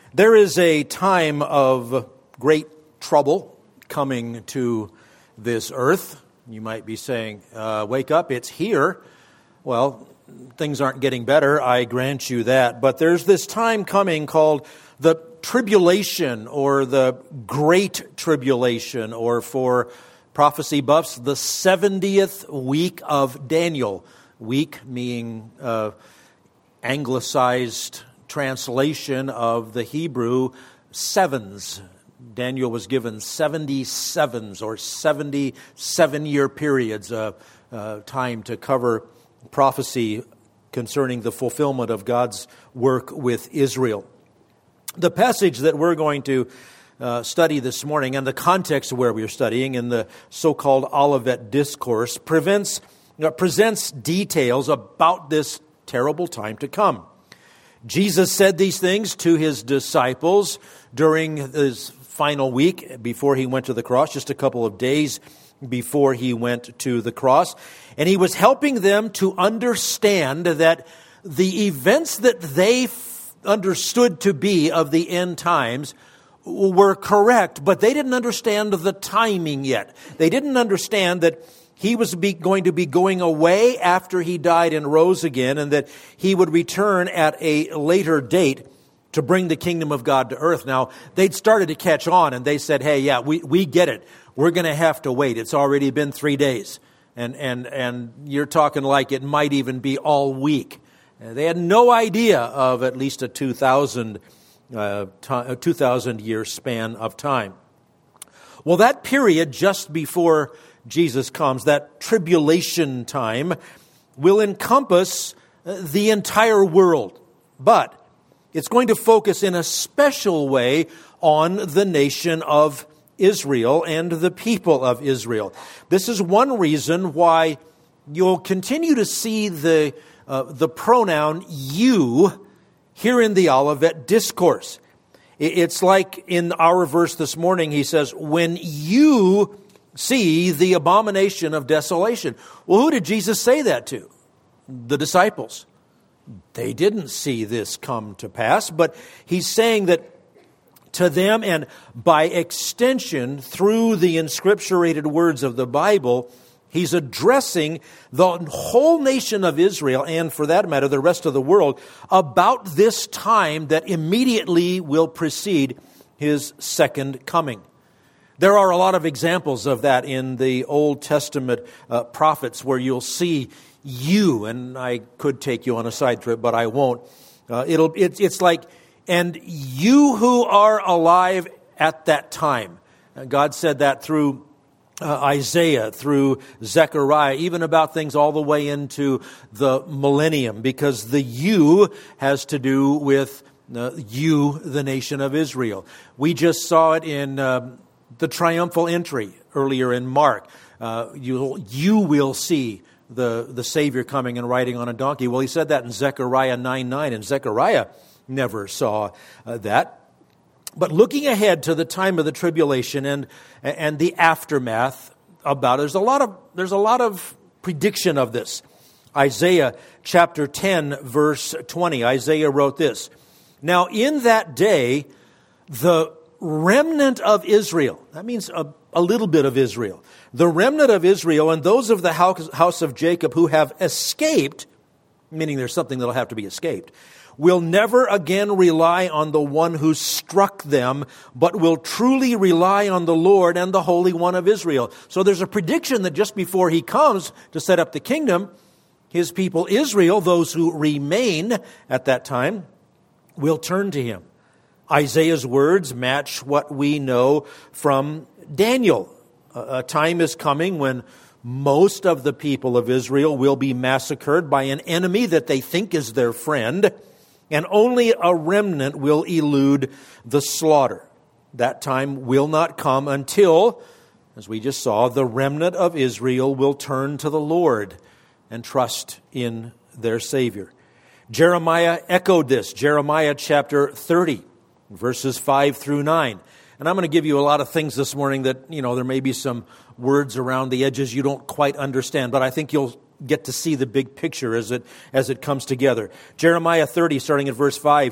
There is a time of great trouble coming to this earth. You might be saying, wake up, it's here. Well, things aren't getting better, I grant you that. But there's this time coming called the tribulation or the great tribulation, or for prophecy buffs, the 70th week of Daniel. Week meaning anglicized translation of the Hebrew sevens. Daniel was given 70 sevens, or 77-year periods of time to cover prophecy concerning the fulfillment of God's work with Israel. The passage that we're going to study this morning, and the context of where we're studying in the so-called Olivet Discourse, presents details about this terrible time to come. Jesus said these things to his disciples during his final week before he went to the cross, just a couple of days before he went to the cross. And he was helping them to understand that the events that they understood to be of the end times were correct, but they didn't understand the timing yet. They didn't understand that he was going to be going away after he died and rose again, and that he would return at a later date to bring the kingdom of God to earth. Now, they'd started to catch on, and they said, hey, yeah, we get it. We're going to have to wait. It's already been 3 days. And you're talking like it might even be all week. They had no idea of at least a 2,000-year span of time. Well, that period just before Jesus comes, that tribulation time, will encompass the entire world. But it's going to focus in a special way on the nation of Israel and the people of Israel. This is one reason why you'll continue to see the pronoun you here in the Olivet Discourse. It's like in our verse this morning, he says, when you see the abomination of desolation. Well, who did Jesus say that to? The disciples. They didn't see this come to pass, but he's saying that to them, and by extension through the inscripturated words of the Bible, he's addressing the whole nation of Israel, and for that matter, the rest of the world, about this time that immediately will precede his second coming. There are a lot of examples of that in the Old Testament prophets where you'll see you, and I could take you on a side trip, but I won't. It's like, and you who are alive at that time. God said that through Isaiah, through Zechariah, even about things all the way into the millennium, because the you has to do with you, the nation of Israel. We just saw it in the triumphal entry earlier in Mark. You will see the Savior coming and riding on a donkey. Well, he said that in Zechariah 9:9, and Zechariah never saw that. But looking ahead to the time of the tribulation and the aftermath about it, there's a lot of prediction of this. Isaiah chapter 10, verse 20, Isaiah wrote this: now in that day, the remnant of Israel, that means a little bit of Israel, the remnant of Israel and those of the house of Jacob who have escaped, meaning there's something that'll have to be escaped, will never again rely on the one who struck them, but will truly rely on the Lord and the Holy One of Israel. So there's a prediction that just before he comes to set up the kingdom, his people Israel, those who remain at that time, will turn to him. Isaiah's words match what we know from Daniel. A time is coming when most of the people of Israel will be massacred by an enemy that they think is their friend, and only a remnant will elude the slaughter. That time will not come until, as we just saw, the remnant of Israel will turn to the Lord and trust in their Savior. Jeremiah echoed this. Jeremiah chapter 30, verses 5 through 9. And I'm going to give you a lot of things this morning that, there may be some words around the edges you don't quite understand, but I think you'll get to see the big picture as it comes together. Jeremiah 30, starting at verse 5,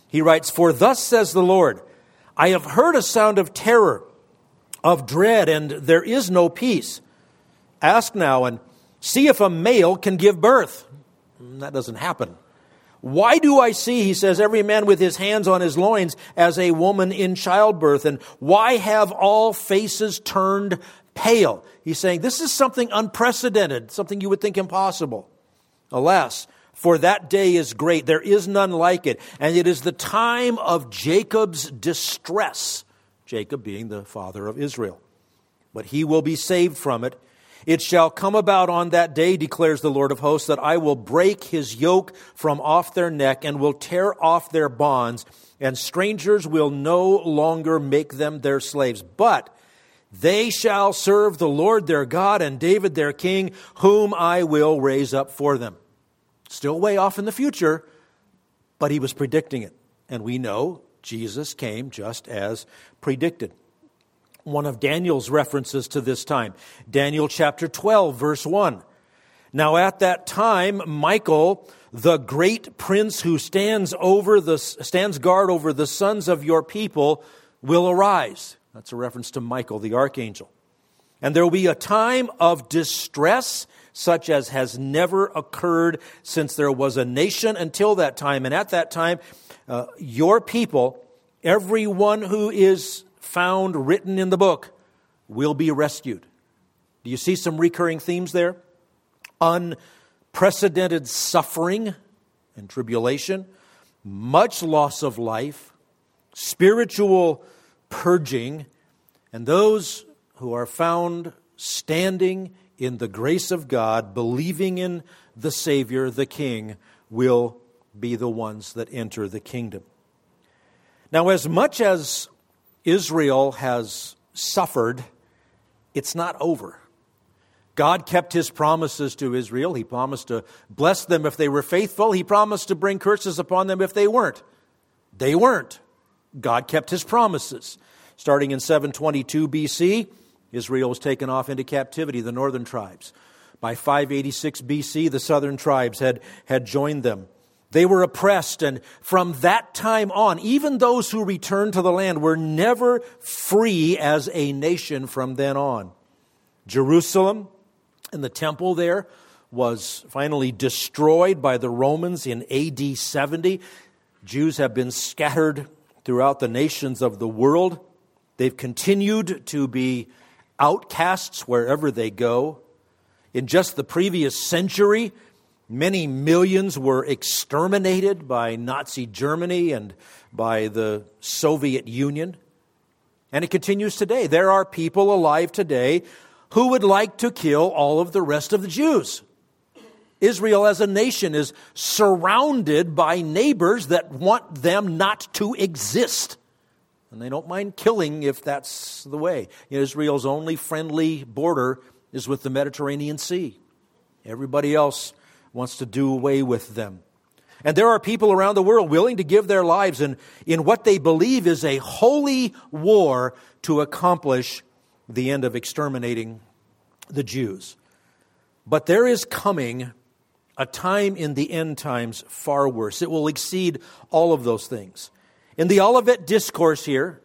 He writes, "For thus says the Lord, I have heard a sound of terror, of dread, and there is no peace. Ask now and see if a male can give birth." That doesn't happen. "Why do I see," he says, "every man with his hands on his loins as a woman in childbirth? And why have all faces turned pale?" He's saying this is something unprecedented, something you would think impossible. "Alas, for that day is great. There is none like it. And it is the time of Jacob's distress." Jacob being the father of Israel. "But he will be saved from it. It shall come about on that day, declares the Lord of hosts, that I will break his yoke from off their neck and will tear off their bonds, and strangers will no longer make them their slaves. But they shall serve the Lord their God and David their king, whom I will raise up for them." Still way off in the future, but he was predicting it. And we know Jesus came just as predicted. One of Daniel's references to this time, Daniel chapter 12, verse 1. "Now at that time, Michael, the great prince who stands guard over the sons of your people, will arise." That's a reference to Michael, the archangel. "And there will be a time of distress such as has never occurred since there was a nation until that time. And at that time, your people, everyone who is found written in the book, will be rescued." Do you see some recurring themes there? Unprecedented suffering and tribulation, much loss of life, spiritual purging, and those who are found standing in the grace of God, believing in the Savior, the King, will be the ones that enter the kingdom. Now, as much as Israel has suffered, it's not over. God kept his promises to Israel. He promised to bless them if they were faithful. He promised to bring curses upon them if they weren't. They weren't. God kept his promises. Starting in 722 BC, Israel was taken off into captivity, the northern tribes. By 586 BC, the southern tribes had joined them. They were oppressed, and from that time on, even those who returned to the land were never free as a nation from then on. Jerusalem and the temple there was finally destroyed by the Romans in AD 70. Jews have been scattered throughout the nations of the world. They've continued to be outcasts wherever they go. In just the previous century, many millions were exterminated by Nazi Germany and by the Soviet Union. And it continues today. There are people alive today who would like to kill all of the rest of the Jews. Israel as a nation is surrounded by neighbors that want them not to exist. And they don't mind killing if that's the way. Israel's only friendly border is with the Mediterranean Sea. Everybody else wants to do away with them. And there are people around the world willing to give their lives in what they believe is a holy war to accomplish the end of exterminating the Jews. But there is coming a time in the end times far worse. It will exceed all of those things. In the Olivet Discourse here,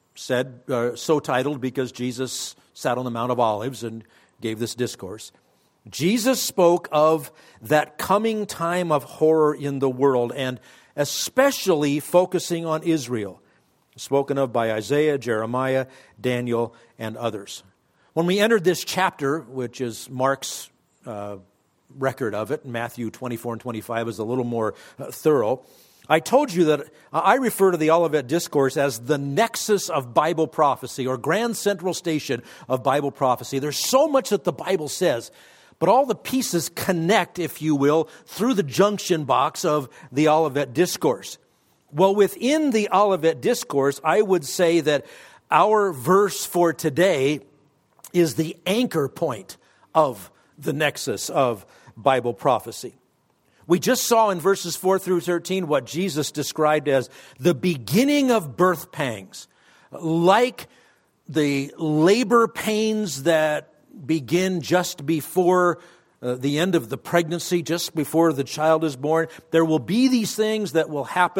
so titled because Jesus sat on the Mount of Olives and gave this discourse, Jesus spoke of that coming time of horror in the world, and especially focusing on Israel, spoken of by Isaiah, Jeremiah, Daniel, and others. When we entered this chapter, which is Mark's record of it, Matthew 24 and 25 is a little more thorough, I told you that I refer to the Olivet Discourse as the nexus of Bible prophecy, or grand central station of Bible prophecy. There's so much that the Bible says, but all the pieces connect, if you will, through the junction box of the Olivet Discourse. Well, within the Olivet Discourse, I would say that our verse for today is the anchor point of the nexus of Bible prophecy. We just saw in verses 4 through 13 what Jesus described as the beginning of birth pangs, like the labor pains that begin just before the end of the pregnancy, just before the child is born. There will be these things that will happen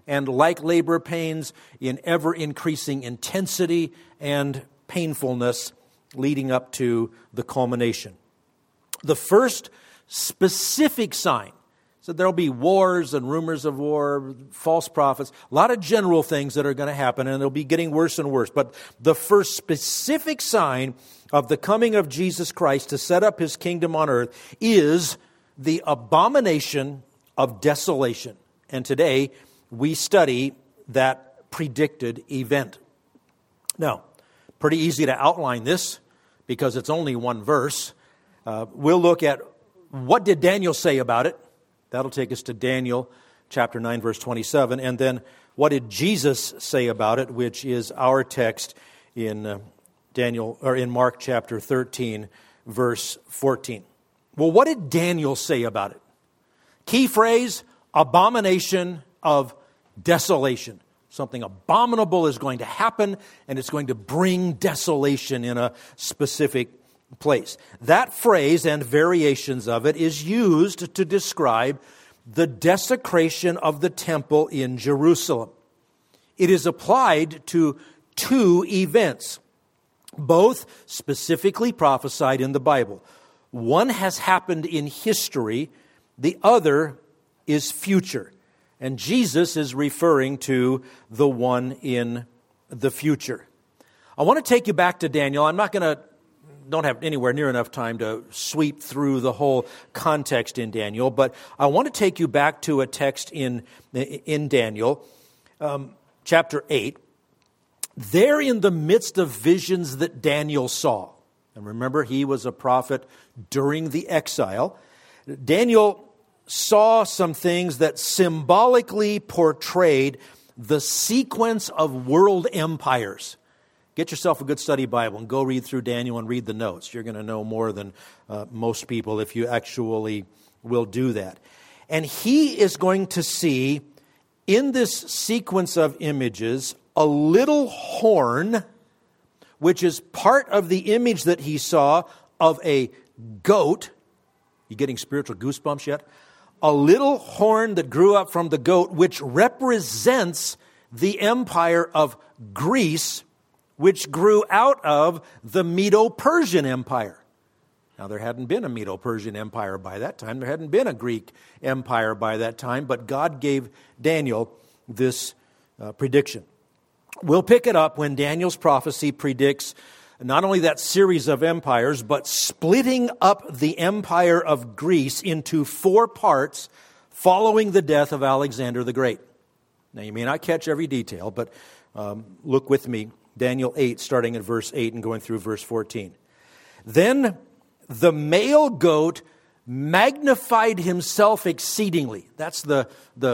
and like labor pains in ever-increasing intensity and painfulness leading up to the culmination. The first specific sign, so there'll be wars and rumors of war, false prophets, a lot of general things that are going to happen, and they'll be getting worse and worse. But the first specific sign of the coming of Jesus Christ to set up his kingdom on earth is the abomination of desolation. And today we study that predicted event. Now, pretty easy to outline this because it's only one verse. We'll look at what did Daniel say about it. That'll take us to Daniel chapter 9, verse 27. And then what did Jesus say about it, which is our text in in Mark chapter 13, verse 14. Well, what did Daniel say about it? Key phrase, abomination of desolation. Something abominable is going to happen, and it's going to bring desolation in a specific place. That phrase and variations of it is used to describe the desecration of the temple in Jerusalem. It is applied to two events, both specifically prophesied in the Bible. One has happened in history, the other is future. And Jesus is referring to the one in the future. I want to take you back to Daniel. I'm don't have anywhere near enough time to sweep through the whole context in Daniel, but I want to take you back to a text in Daniel, chapter 8. There in the midst of visions that Daniel saw, and remember he was a prophet during the exile, Daniel saw some things that symbolically portrayed the sequence of world empires. Get yourself a good study Bible and go read through Daniel and read the notes. You're going to know more than most people if you actually will do that. And he is going to see in this sequence of images a little horn, which is part of the image that he saw of a goat. You getting spiritual goosebumps yet? A little horn that grew up from the goat, which represents the empire of Greece, which grew out of the Medo-Persian Empire. Now, there hadn't been a Medo-Persian Empire by that time. There hadn't been a Greek Empire by that time, but God gave Daniel this prediction. We'll pick it up when Daniel's prophecy predicts not only that series of empires, but splitting up the empire of Greece into 4 parts following the death of Alexander the Great. Now, you may not catch every detail, but look with me. Daniel 8, starting at verse 8 and going through verse 14. Then the male goat magnified himself exceedingly. That's the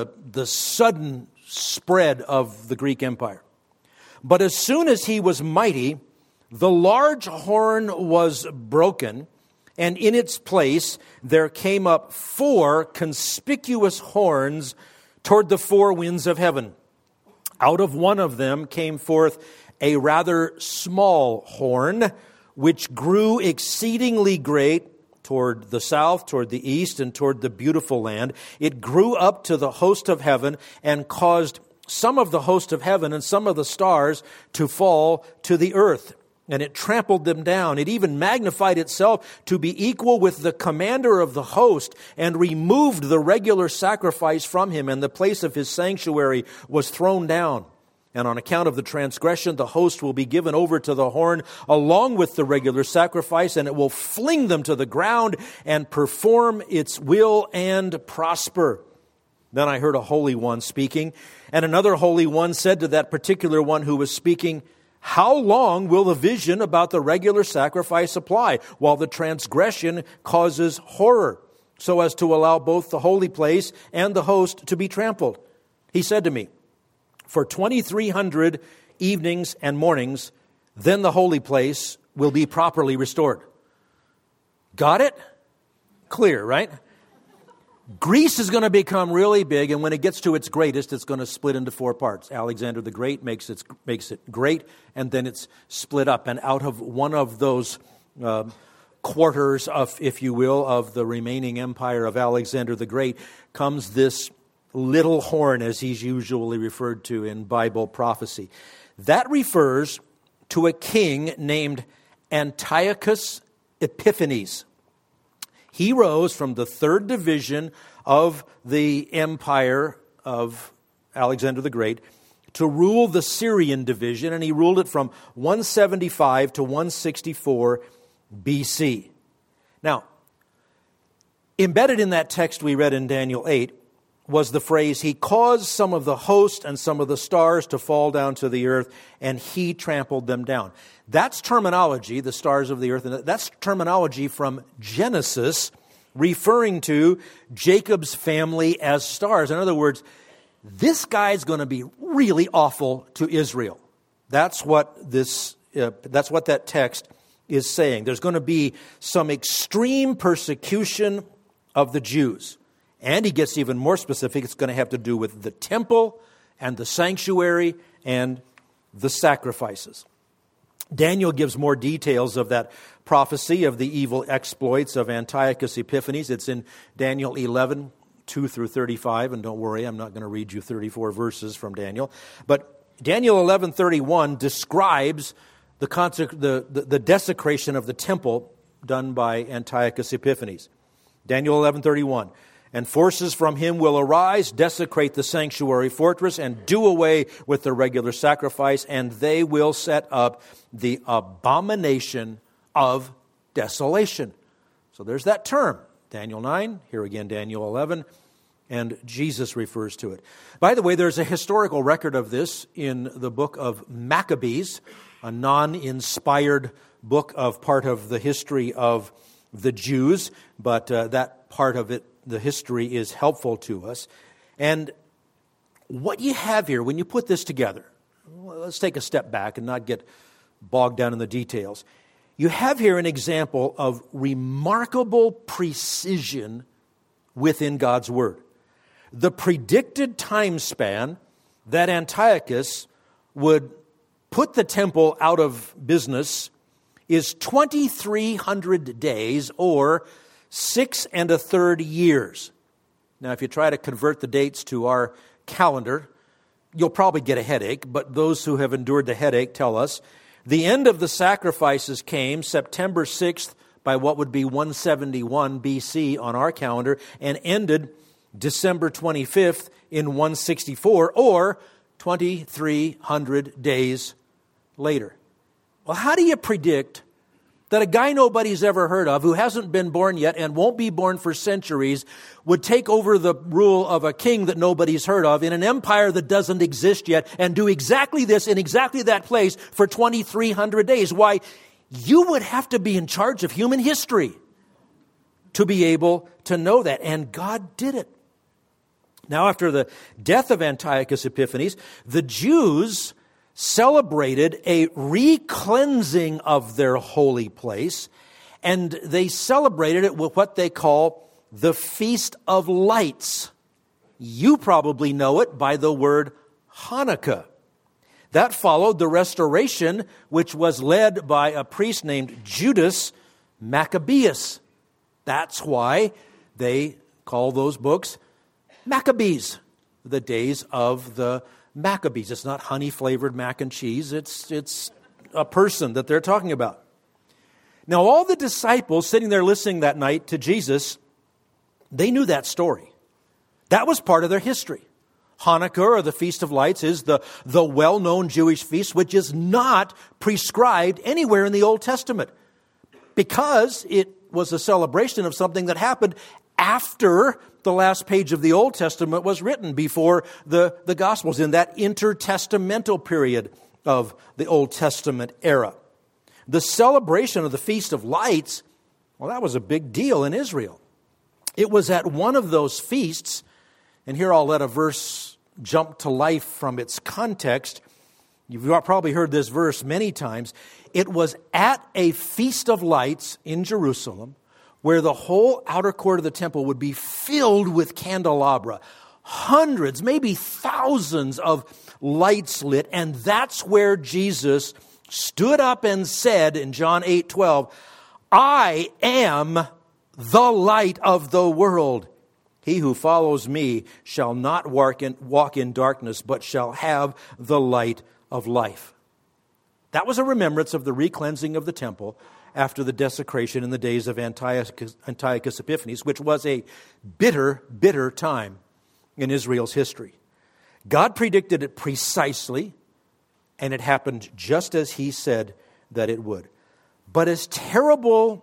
sudden spread of the Greek Empire. But as soon as he was mighty, the large horn was broken, and in its place there came up 4 conspicuous horns toward the 4 winds of heaven. Out of one of them came forth a rather small horn, which grew exceedingly great toward the south, toward the east, and toward the beautiful land. It grew up to the host of heaven and caused some of the host of heaven and some of the stars to fall to the earth. And it trampled them down. It even magnified itself to be equal with the commander of the host and removed the regular sacrifice from him, and the place of his sanctuary was thrown down. And on account of the transgression, the host will be given over to the horn along with the regular sacrifice, and it will fling them to the ground and perform its will and prosper. Then I heard a holy one speaking, and another holy one said to that particular one who was speaking, "How long will the vision about the regular sacrifice apply, while the transgression causes horror, so as to allow both the holy place and the host to be trampled?" He said to me, "For 2,300 evenings and mornings, then the holy place will be properly restored." Got it? Clear, right? Greece is going to become really big, and when it gets to its greatest, it's going to split into 4 parts. Alexander the Great makes it great, and then it's split up. And out of one of those quarters, of, if you will, of the remaining empire of Alexander the Great, comes this little horn, as he's usually referred to in Bible prophecy. That refers to a king named Antiochus Epiphanes. He rose from the third division of the empire of Alexander the Great to rule the Syrian division, and he ruled it from 175 to 164 BC. Now, embedded in that text we read in Daniel 8 was the phrase, he caused some of the host and some of the stars to fall down to the earth, and he trampled them down. That's terminology, the stars of the earth, and that's terminology from Genesis, referring to Jacob's family as stars. In other words, this guy's going to be really awful to Israel. That's what that text is saying. There's going to be some extreme persecution of the Jews. And he gets even more specific. It's going to have to do with the temple and the sanctuary and the sacrifices. Daniel gives more details of that prophecy of the evil exploits of Antiochus Epiphanes. It's in Daniel 11, 2 through 35. And don't worry, I'm not going to read you 34 verses from Daniel. But Daniel 11:31 describes the desecration of the temple done by Antiochus Epiphanes. Daniel 11:31. And forces from him will arise, desecrate the sanctuary fortress, and do away with the regular sacrifice, and they will set up the abomination of desolation. So there's that term. Daniel 9, here again Daniel 11, and Jesus refers to it. By the way, there's a historical record of this in the book of Maccabees, a non-inspired book of part of the history of the Jews, but that part of it, the history, is helpful to us. And what you have here, when you put this together, let's take a step back and not get bogged down in the details. You have here an example of remarkable precision within God's Word. The predicted time span that Antiochus would put the temple out of business is 2,300 days, or 6 1/3 years. Now, if you try to convert the dates to our calendar, you'll probably get a headache, but those who have endured the headache tell us the end of the sacrifices came September 6th by what would be 171 BC on our calendar, and ended December 25th in 164, or 2,300 days later. Well, how do you predict that a guy nobody's ever heard of, who hasn't been born yet and won't be born for centuries, would take over the rule of a king that nobody's heard of in an empire that doesn't exist yet, and do exactly this in exactly that place for 2,300 days? Why, you would have to be in charge of human history to be able to know that. And God did it. Now, after the death of Antiochus Epiphanes, the Jews celebrated a re-cleansing of their holy place, and they celebrated it with what they call the Feast of Lights. You probably know it by the word Hanukkah. That followed the restoration, which was led by a priest named Judas Maccabeus. That's why they call those books Maccabees, the days of the Maccabees. It's not honey-flavored mac and cheese. It's a person that they're talking about. Now, all the disciples sitting there listening that night to Jesus, they knew that story. That was part of their history. Hanukkah, or the Feast of Lights, is the well-known Jewish feast, which is not prescribed anywhere in the Old Testament, because it was a celebration of something that happened after the last page of the Old Testament was written, before the Gospels, in that intertestamental period of the Old Testament era. The celebration of the Feast of Lights, well, that was a big deal in Israel. It was at one of those feasts, and here I'll let a verse jump to life from its context. You've probably heard this verse many times. It was at a Feast of Lights in Jerusalem, where the whole outer court of the temple would be filled with candelabra. Hundreds, maybe thousands of lights lit. And that's where Jesus stood up and said in John 8:12, I am the light of the world. He who follows me shall not walk in darkness, but shall have the light of life. That was a remembrance of the recleansing of the temple after the desecration in the days of Antiochus Epiphanes, which was a bitter, bitter time in Israel's history. God predicted it precisely, and it happened just as he said that it would. But as terrible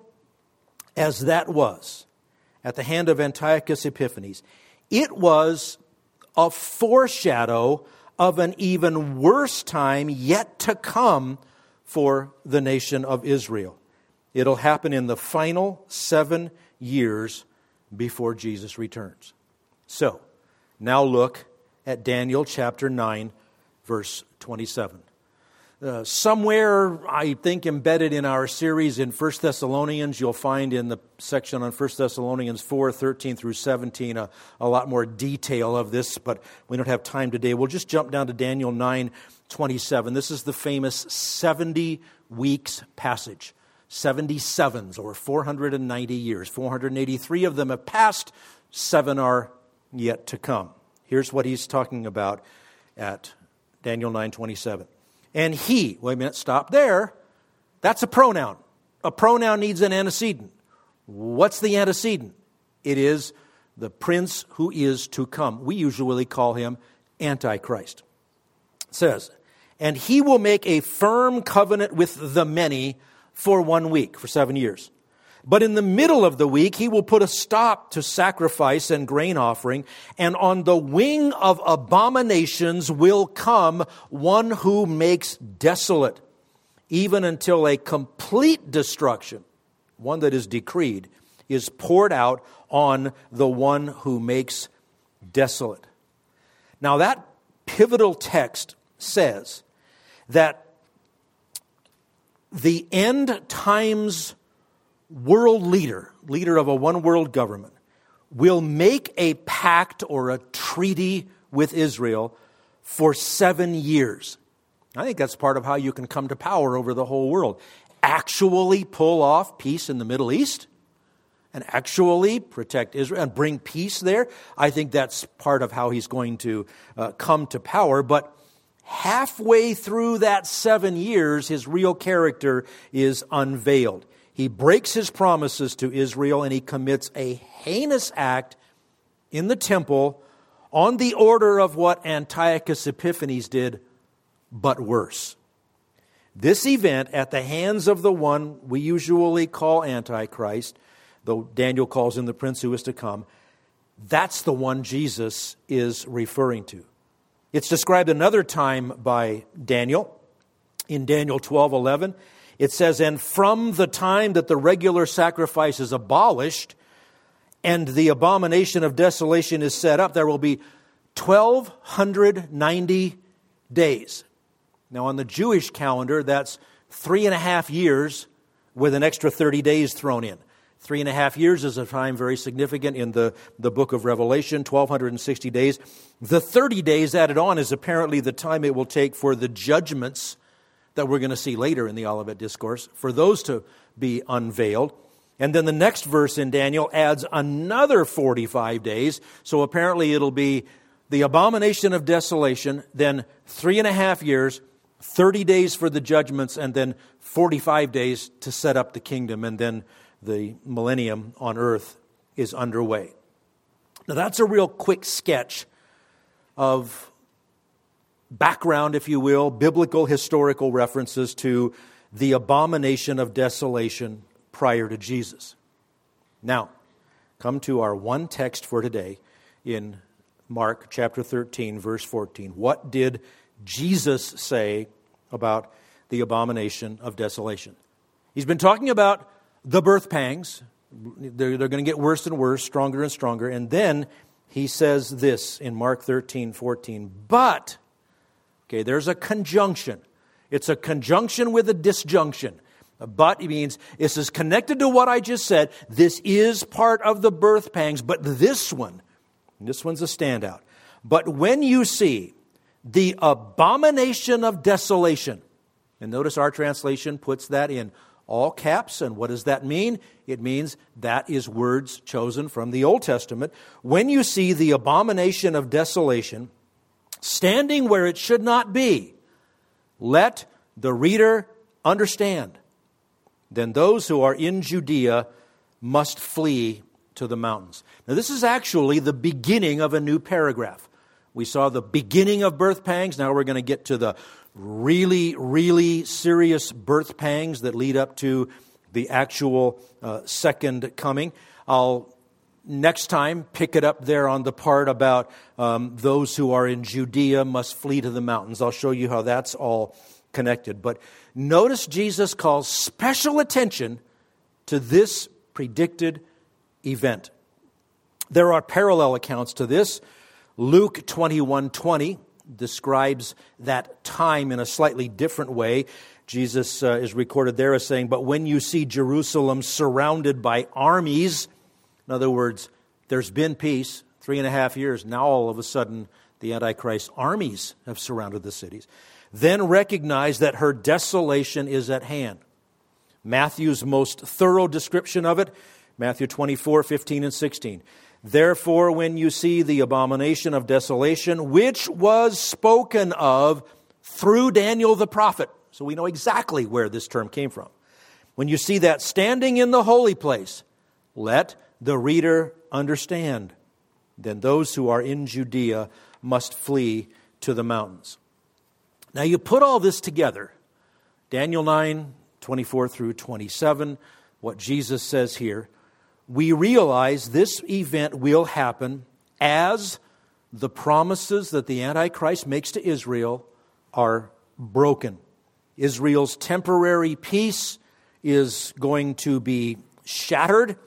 as that was at the hand of Antiochus Epiphanes, it was a foreshadow of an even worse time yet to come for the nation of Israel. It'll happen in the final 7 years before Jesus returns. So, now look at Daniel chapter 9, verse 27. Somewhere, I think, embedded in our series in 1 Thessalonians, you'll find in the section on 1 Thessalonians 4, 13 through 17, a lot more detail of this, but we don't have time today. We'll just jump down to Daniel 9, 27. This is the famous 70 weeks passage. 77s, or 490 years. 483 of them have passed, 7 are yet to come. Here's what he's talking about at Daniel 9:27. And he, wait a minute, stop there. That's a pronoun. A pronoun needs an antecedent. What's the antecedent? It is the prince who is to come. We usually call him Antichrist. It says, and he will make a firm covenant with the many for 1 week, for 7 years. But in the middle of the week, he will put a stop to sacrifice and grain offering, and on the wing of abominations will come one who makes desolate, even until a complete destruction, one that is decreed, is poured out on the one who makes desolate. Now that pivotal text says that the end times world leader of a one world government, will make a pact or a treaty with Israel for 7 years. I think that's part of how you can come to power over the whole world. Actually pull off peace in the Middle East and actually protect Israel and bring peace there. I think that's part of how he's going to come to power. But halfway through that 7 years, his real character is unveiled. He breaks his promises to Israel and he commits a heinous act in the temple on the order of what Antiochus Epiphanes did, but worse. This event at the hands of the one we usually call Antichrist, though Daniel calls him the prince who is to come, that's the one Jesus is referring to. It's described another time by Daniel in Daniel 12:11. It says, and from the time that the regular sacrifice is abolished and the abomination of desolation is set up, there will be 1,290 days. Now on the Jewish calendar, that's 3.5 years with an extra 30 days thrown in. 3.5 years is a time very significant in the book of Revelation, 1,260 days. The 30 days added on is apparently the time it will take for the judgments that we're going to see later in the Olivet Discourse, for those to be unveiled. And then the next verse in Daniel adds another 45 days. So apparently it'll be the abomination of desolation, then 3.5 years, 30 days for the judgments, and then 45 days to set up the kingdom. And then the millennium on earth is underway. Now that's a real quick sketch of background, if you will, biblical historical references to the abomination of desolation prior to Jesus. Now, come to our one text for today in Mark chapter 13, verse 14. What did Jesus say about the abomination of desolation? He's been talking about the birth pangs. They're going to get worse and worse, stronger and stronger. And then he says this in Mark 13, 14. But, okay, there's a conjunction. It's a conjunction with a disjunction. But it means this is connected to what I just said. This is part of the birth pangs, but this one's a standout. But when you see the abomination of desolation, and notice our translation puts that in all caps. And what does that mean? It means that is words chosen from the Old Testament. When you see the abomination of desolation standing where it should not be, let the reader understand. Then those who are in Judea must flee to the mountains. Now this is actually the beginning of a new paragraph. We saw the beginning of birth pangs. Now we're going to get to the really, really serious birth pangs that lead up to the actual second coming. I'll next time pick it up there on the part about those who are in Judea must flee to the mountains. I'll show you how that's all connected. But notice Jesus calls special attention to this predicted event. There are parallel accounts to this. Luke 21:20 describes that time in a slightly different way. Jesus is recorded there as saying, "But when you see Jerusalem surrounded by armies," in other words, there's been peace, 3.5 years. Now all of a sudden, the Antichrist armies have surrounded the cities. "Then recognize that her desolation is at hand." Matthew's most thorough description of it, Matthew 24:15 and 16. "Therefore, when you see the abomination of desolation, which was spoken of through Daniel the prophet." So we know exactly where this term came from. "When you see that standing in the holy place, let the reader understand. Then those who are in Judea must flee to the mountains." Now you put all this together, Daniel 9:24 through 27, what Jesus says here, we realize this event will happen as the promises that the Antichrist makes to Israel are broken. Israel's temporary peace is going to be shattered,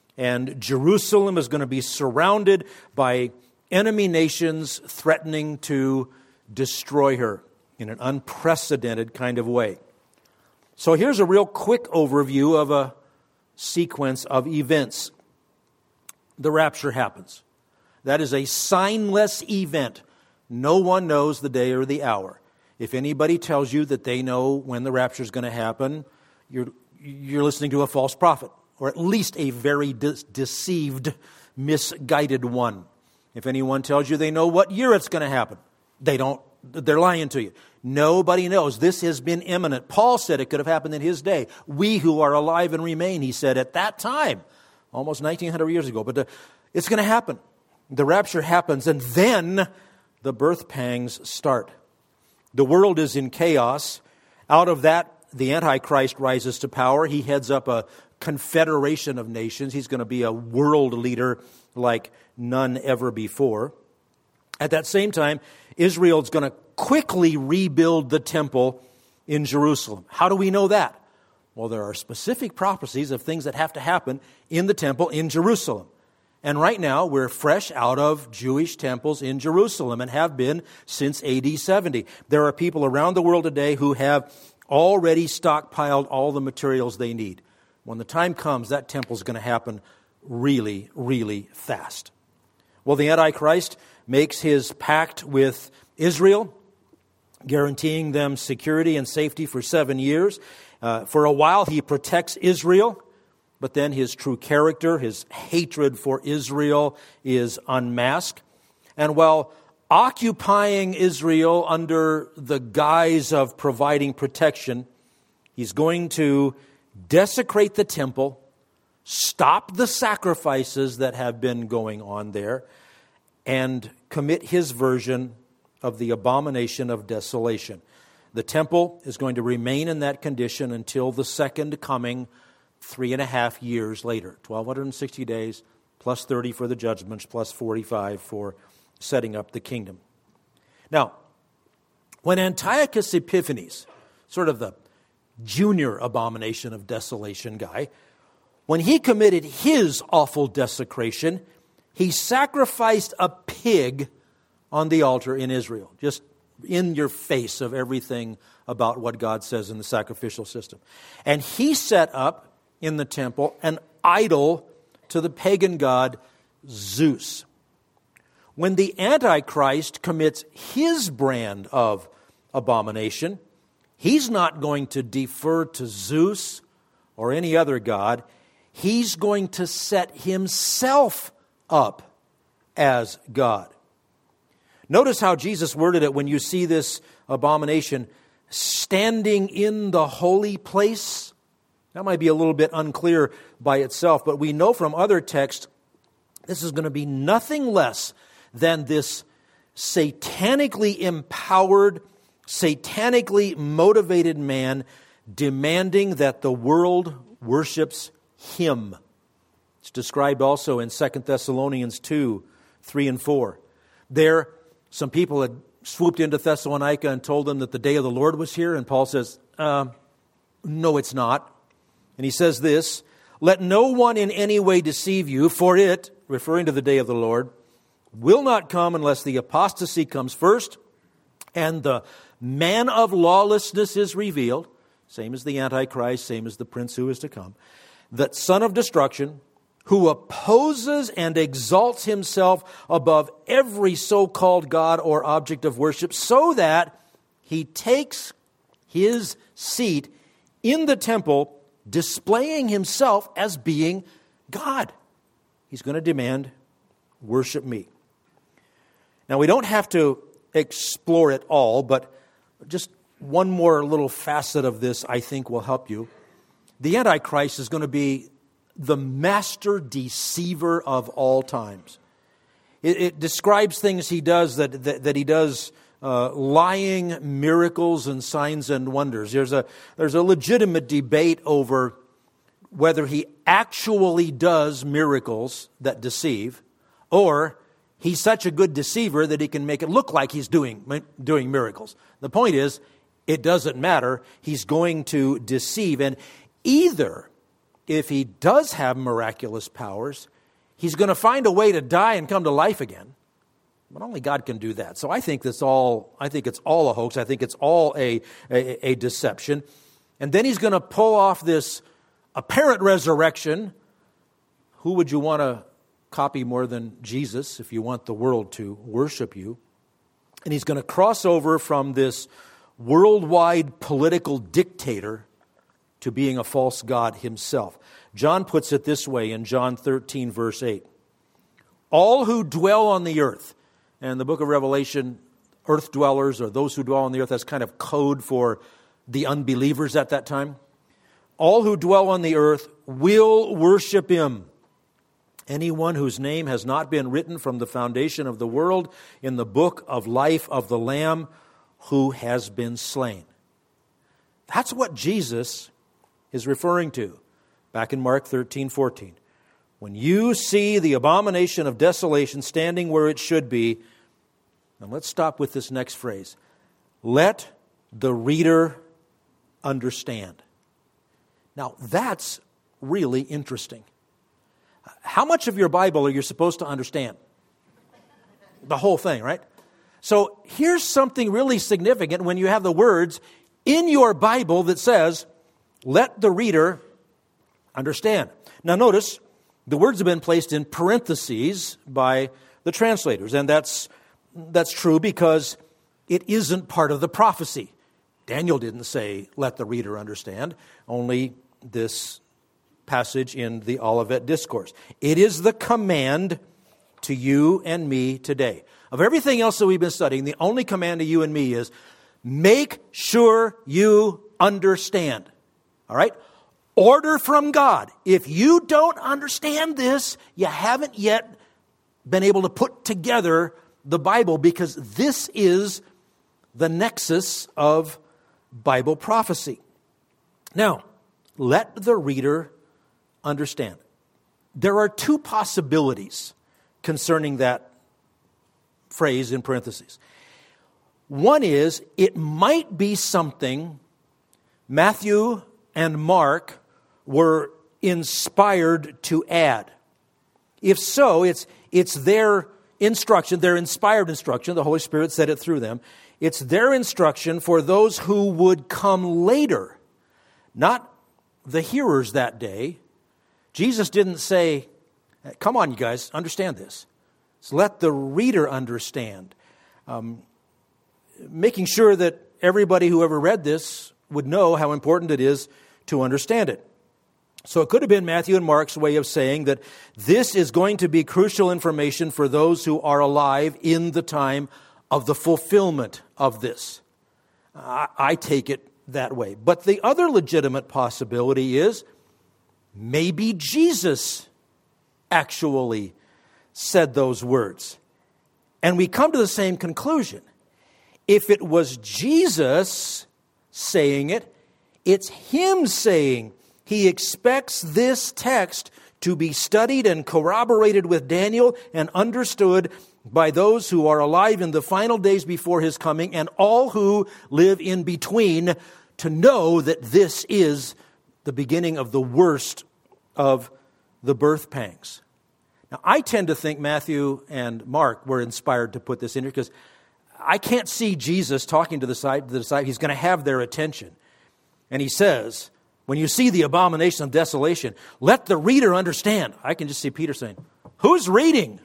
and Jerusalem is going to be surrounded by enemy nations threatening to destroy her in an unprecedented kind of way. So here's a real quick overview of a sequence of events. The rapture happens. That is a signless event. No one knows the day or the hour. If anybody tells you that they know when the rapture is going to happen, you're listening to a false prophet, or at least a very deceived, misguided one. If anyone tells you they know what year it's going to happen, they're lying to you. Nobody knows. This has been imminent. Paul said it could have happened in his day. We who are alive and remain, he said, at that time, almost 1900 years ago. But it's going to happen. The rapture happens, and then the birth pangs start. The world is in chaos. Out of that, the Antichrist rises to power. He heads up a confederation of nations. He's going to be a world leader like none ever before. At that same time, Israel's going to quickly rebuild the temple in Jerusalem. How do we know that? Well, there are specific prophecies of things that have to happen in the temple in Jerusalem. And right now, we're fresh out of Jewish temples in Jerusalem and have been since AD 70. There are people around the world today who have already stockpiled all the materials they need. When the time comes, that temple's going to happen really, really fast. Well, the Antichrist makes his pact with Israel, guaranteeing them security and safety for 7 years. For a while, he protects Israel, but then his true character, his hatred for Israel, is unmasked. And while occupying Israel under the guise of providing protection, he's going to desecrate the temple, stop the sacrifices that have been going on there, and commit his version of the abomination of desolation. The temple is going to remain in that condition until the second coming 3.5 years later. 1,260 days, plus 30 for the judgments, plus 45 for setting up the kingdom. Now, when Antiochus Epiphanes, sort of the junior abomination of desolation guy, when he committed his awful desecration, he sacrificed a pig on the altar in Israel, just in your face of everything about what God says in the sacrificial system. And he set up in the temple an idol to the pagan god Zeus. When the Antichrist commits his brand of abomination, he's not going to defer to Zeus or any other god. He's going to set himself up as God. Notice how Jesus worded it when you see this abomination standing in the holy place. That might be a little bit unclear by itself, but we know from other texts this is going to be nothing less than this satanically empowered, satanically motivated man demanding that the world worships him. It's described also in 2 Thessalonians 2, 3 and 4. There, some people had swooped into Thessalonica and told them that the day of the Lord was here, and Paul says, no, it's not. And he says this, let no one in any way deceive you, for it, referring to the day of the Lord, will not come unless the apostasy comes first, and the man of lawlessness is revealed, same as the Antichrist, same as the prince who is to come, that son of destruction, who opposes and exalts himself above every so-called God or object of worship, so that he takes his seat in the temple, displaying himself as being God. He's going to demand, worship me. Now, we don't have to explore it all, but just one more little facet of this I think will help you. The Antichrist is going to be the master deceiver of all times. It describes things he does that he does lying miracles and signs and wonders. There's a legitimate debate over whether he actually does miracles that deceive, or he's such a good deceiver that he can make it look like he's doing miracles. The point is, it doesn't matter. He's going to deceive. And either, if he does have miraculous powers, he's going to find a way to die and come to life again. But only God can do that. So I think it's all a hoax. I think it's all a deception. And then he's going to pull off this apparent resurrection. Who would you want to copy more than Jesus if you want the world to worship you? And he's going to cross over from this worldwide political dictator to being a false god himself. John puts it this way in John 13, verse 8. All who dwell on the earth, and the book of Revelation, earth dwellers, or those who dwell on the earth, that's kind of code for the unbelievers at that time. All who dwell on the earth will worship him. Anyone whose name has not been written from the foundation of the world in the book of life of the Lamb who has been slain. That's what Jesus is referring to back in Mark 13:14. When you see the abomination of desolation standing where it should be, and let's stop with this next phrase, let the reader understand. Now, that's really interesting. How much of your Bible are you supposed to understand? The whole thing, right? So here's something really significant when you have the words in your Bible that says, let the reader understand. Now notice, the words have been placed in parentheses by the translators, and that's true because it isn't part of the prophecy. Daniel didn't say, let the reader understand, only this passage in the Olivet Discourse. It is the command to you and me today. Of everything else that we've been studying, the only command to you and me is make sure you understand. All right? Order from God. If you don't understand this, you haven't yet been able to put together the Bible, because this is the nexus of Bible prophecy. Now, let the reader understand. There are two possibilities concerning that phrase in parentheses. One is, it might be something Matthew and Mark were inspired to add. If so, it's their instruction, their inspired instruction. The Holy Spirit said it through them. It's their instruction for those who would come later, not the hearers that day. Jesus didn't say, come on, you guys, understand this. So let the reader understand. Making sure that everybody who ever read this would know how important it is to understand it. So it could have been Matthew and Mark's way of saying that this is going to be crucial information for those who are alive in the time of the fulfillment of this. I take it that way. But the other legitimate possibility is maybe Jesus actually said those words. And we come to the same conclusion. If it was Jesus saying it, it's him saying he expects this text to be studied and corroborated with Daniel and understood by those who are alive in the final days before his coming and all who live in between, to know that this is the beginning of the worst of the birth pangs. Now, I tend to think Matthew and Mark were inspired to put this in here because I can't see Jesus talking to the disciples. He's going to have their attention. And he says, when you see the abomination of desolation, let the reader understand. I can just see Peter saying, who's reading?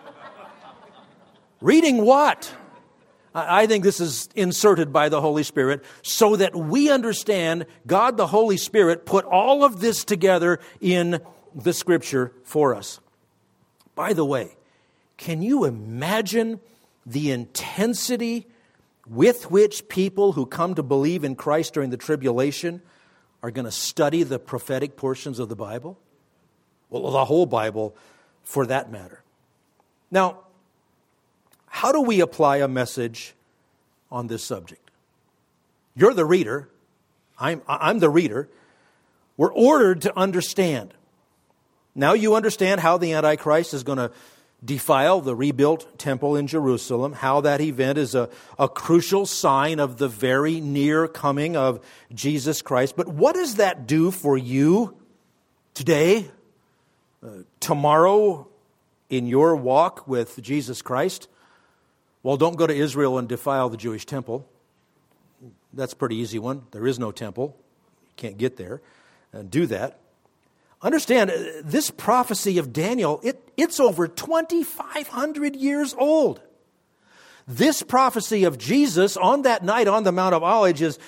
Reading what? I think this is inserted by the Holy Spirit so that we understand God the Holy Spirit put all of this together in the Scripture for us. By the way, can you imagine the intensity with which people who come to believe in Christ during the tribulation are going to study the prophetic portions of the Bible? Well, the whole Bible for that matter. Now, how do we apply a message on this subject? You're the reader. I'm the reader. We're ordered to understand. Now you understand how the Antichrist is going to defile the rebuilt temple in Jerusalem, how that event is a crucial sign of the very near coming of Jesus Christ. But what does that do for you today, tomorrow, in your walk with Jesus Christ? Well, don't go to Israel and defile the Jewish temple. That's a pretty easy one. There is no temple. You can't get there and do that. Understand, this prophecy of Daniel, it's over 2,500 years old. This prophecy of Jesus on that night on the Mount of Olives is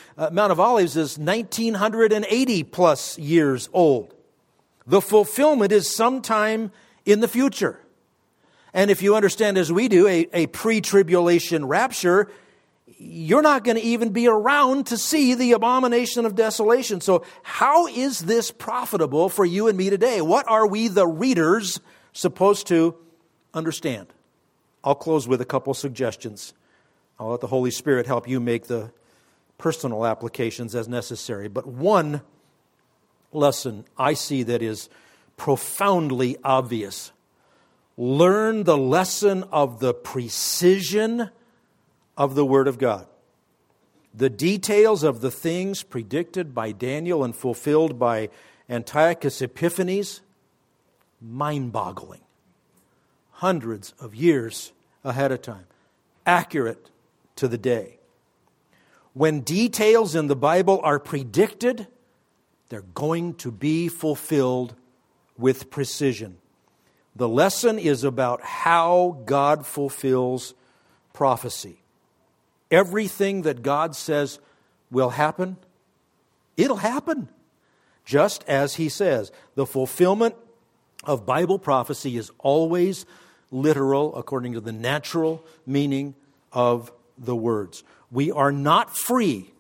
1,980 plus years old. The fulfillment is sometime in the future. And if you understand as we do, a pre-tribulation rapture, you're not going to even be around to see the abomination of desolation. So how is this profitable for you and me today? What are we, the readers, supposed to understand? I'll close with a couple suggestions. I'll let the Holy Spirit help you make the personal applications as necessary. But one lesson I see that is profoundly obvious. Learn the lesson of the precision of the Word of God. The details of the things predicted by Daniel and fulfilled by Antiochus Epiphanes, mind-boggling. Hundreds of years ahead of time. Accurate to the day. When details in the Bible are predicted, they're going to be fulfilled with precision. The lesson is about how God fulfills prophecy. Everything that God says will happen, it'll happen. Just as He says. The fulfillment of Bible prophecy is always literal according to the natural meaning of the words. We are not free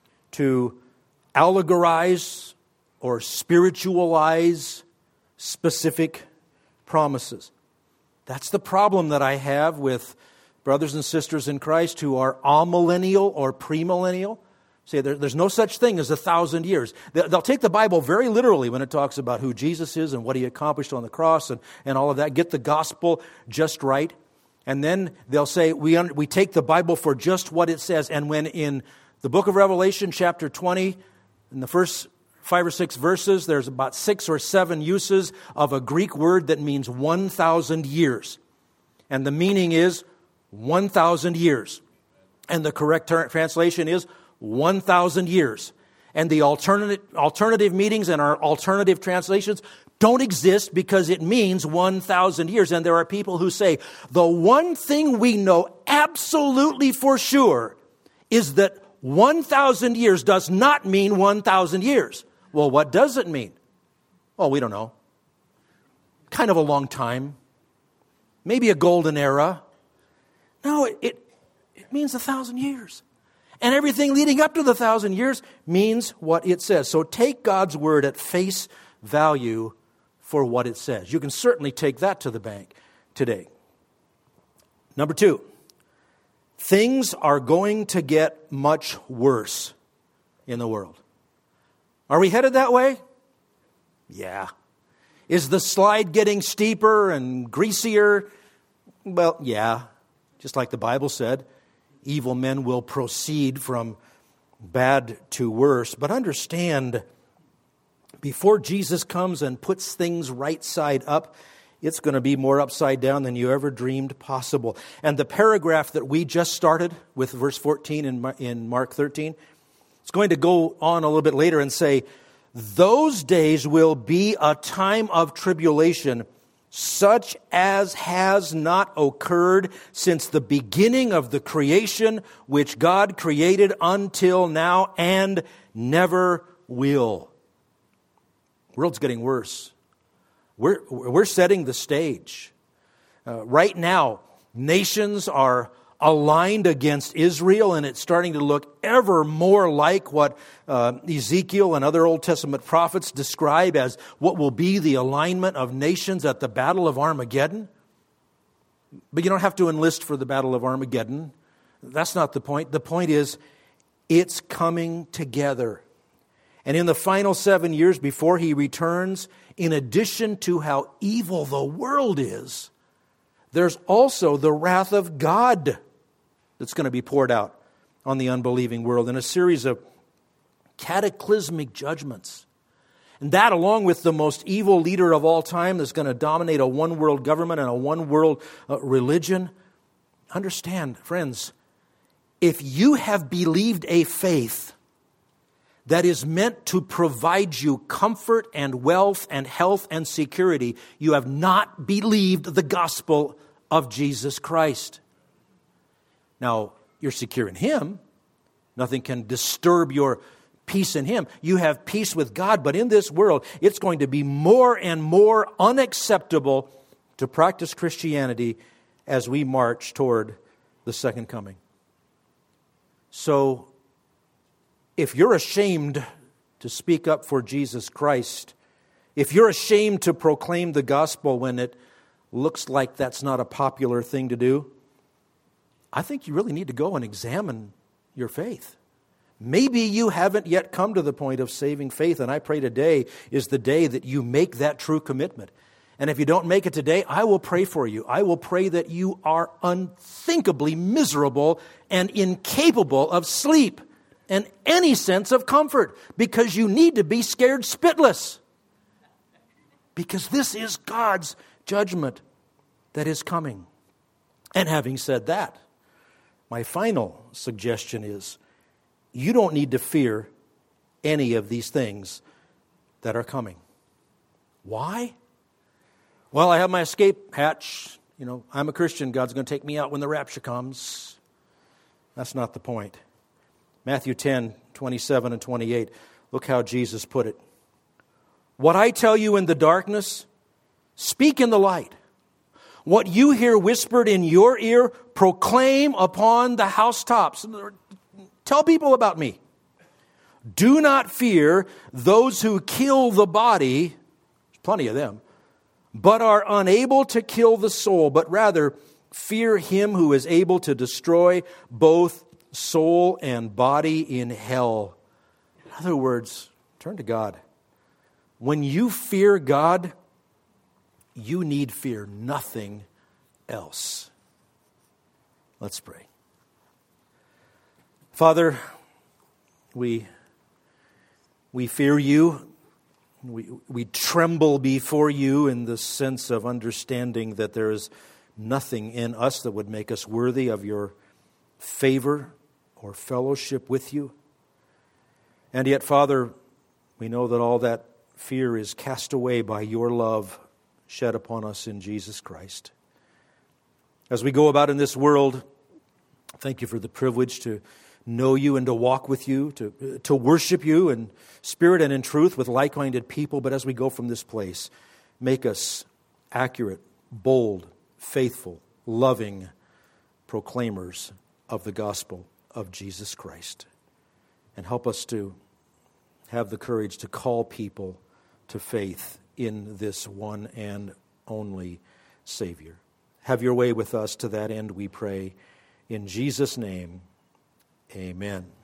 to allegorize or spiritualize specific promises. That's the problem that I have with brothers and sisters in Christ who are amillennial or premillennial. Say there's no such thing as 1,000 years. They'll take the Bible very literally when it talks about who Jesus is and what He accomplished on the cross and all of that. Get the gospel just right. And then they'll say we take the Bible for just what it says. And when in the book of Revelation, chapter 20, in the first 5 or 6 verses, there's about 6 or 7 uses of a Greek word that means 1,000 years. And the meaning is 1,000 years. And the correct translation is 1,000 years. And the alternative meanings and our alternative translations don't exist because it means 1,000 years. And there are people who say, the one thing we know absolutely for sure is that 1,000 years does not mean 1,000 years. Well, what does it mean? Oh, we don't know. Kind of a long time. Maybe a golden era. No, it means 1,000 years. And everything leading up to the 1,000 years means what it says. So take God's word at face value for what it says. You can certainly take that to the bank today. Number 2, things are going to get much worse in the world. Are we headed that way? Yeah. Is the slide getting steeper and greasier? Well, yeah. Just like the Bible said, evil men will proceed from bad to worse. But understand, before Jesus comes and puts things right side up, it's going to be more upside down than you ever dreamed possible. And the paragraph that we just started with verse 14 in Mark 13, it's going to go on a little bit later and say, those days will be a time of tribulation, such as has not occurred since the beginning of the creation which God created until now and never will. The world's getting worse. We're setting the stage. Right now, nations are aligned against Israel, and it's starting to look ever more like what Ezekiel and other Old Testament prophets describe as what will be the alignment of nations at the Battle of Armageddon. But you don't have to enlist for the Battle of Armageddon. That's not the point. The point is, it's coming together. And in the final 7 years before he returns, in addition to how evil the world is, there's also the wrath of God that's going to be poured out on the unbelieving world in a series of cataclysmic judgments. And that, along with the most evil leader of all time that's going to dominate a one-world government and a one-world religion. Understand, friends, if you have believed a faith that is meant to provide you comfort and wealth and health and security, you have not believed the gospel of Jesus Christ. Now, you're secure in Him. Nothing can disturb your peace in Him. You have peace with God, but in this world, it's going to be more and more unacceptable to practice Christianity as we march toward the second coming. So, if you're ashamed to speak up for Jesus Christ, if you're ashamed to proclaim the gospel when it looks like that's not a popular thing to do, I think you really need to go and examine your faith. Maybe you haven't yet come to the point of saving faith, and I pray today is the day that you make that true commitment. And if you don't make it today, I will pray for you. I will pray that you are unthinkably miserable and incapable of sleep and any sense of comfort, because you need to be scared spitless. Because this is God's judgment that is coming. And having said that, my final suggestion is, you don't need to fear any of these things that are coming. Why? Well, I have my escape hatch. I'm a Christian. God's going to take me out when the rapture comes. That's not the point. Matthew 10, 27 and 28. Look how Jesus put it. What I tell you in the darkness, speak in the light. What you hear whispered in your ear, proclaim upon the housetops. Tell people about me. Do not fear those who kill the body, there's plenty of them, but are unable to kill the soul, but rather fear Him who is able to destroy both soul and body in hell. In other words, turn to God. When you fear God, you need fear nothing else. Let's pray. Father, we fear you. We tremble before you in the sense of understanding that there is nothing in us that would make us worthy of your favor or fellowship with you. And yet, Father, we know that all that fear is cast away by your love shed upon us in Jesus Christ. As we go about in this world, thank you for the privilege to know you and to walk with you, to worship you in spirit and in truth with like-minded people. But as we go from this place, make us accurate, bold, faithful, loving proclaimers of the gospel of Jesus Christ. And help us to have the courage to call people to faith in this one and only Savior. Have your way with us to that end, we pray. In Jesus' name, amen.